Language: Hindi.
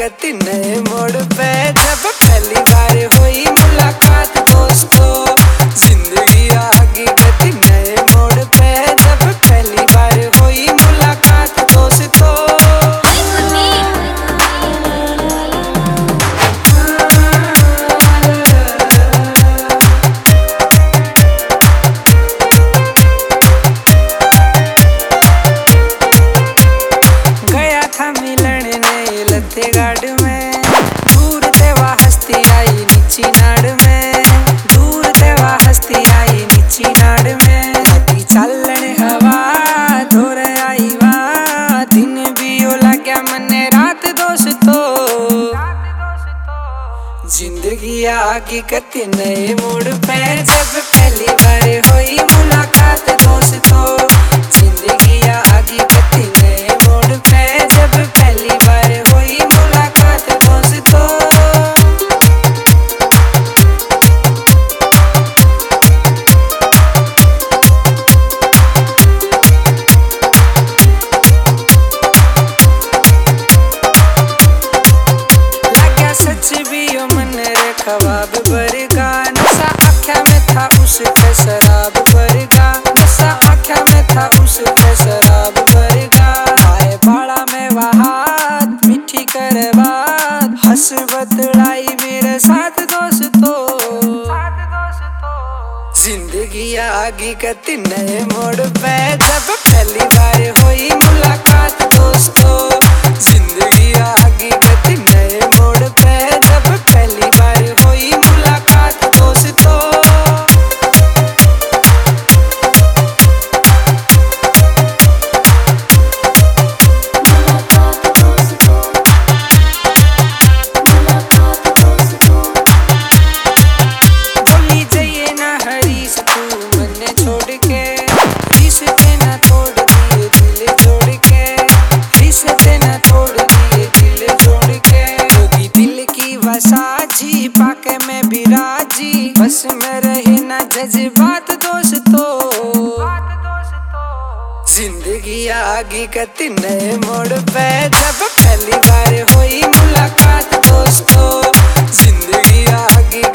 कति नए मोड़ पे जब पहली बार हुई मुलाकात दोस्तों। जिंदगी आगे कति नए मोड़ पे जब पहली बार हुई मुलाकात दोस्तों। गया था मिलन ने लते गाड़ में, दूर ते वह हस्ती आई नीची नाड़ में, दूर ते वह हस्ती आई नीची नाड़ में। नदी चालन हवा धोर आई वा, दिन भी ओ लग्या मने रात दोस्तों। जिंदगी आगे कति नए मोड़ पे जब पहली बार हुई मुलाकात दोस्तों। जिंदगी आगे कति नए मोड़ पे जब पहली बार हुई मुलाकात दोस्तों। लाग्या सच भी ओ मन रे ख्वाब बरगा, नशा आँख्या में था उसके शराब बरगा, नशा आँख्या में था उसके शराब बरगा। आए बाड़ा में वहाद मीठी करे बात, हंस बतलाई मेरे साथ दोस्तों। जिंदगी आगे कति नए मोड़ पे जब पहली बार हुई मुलाकात दोस्तों। जिंदगी आगे कति नए मोड़ पे जब पहली बार हुई मुलाकात दोस्तों। बोली जाइए ना हरीश तू मन्ने छोड़ के, रीस के ना तोड़ दिए दिल जोड़ के, रीस के ना तोड़ दिए दिल जोड़ के। होगी दिल की वसाजी पाके में भी राजी, बस में रहे ना जज्बात दोस्तों। जिंदगी आगे कति नए मोड़ पे जब पहली बार हुई मुलाकात दोस्तों। जिंदगी आगे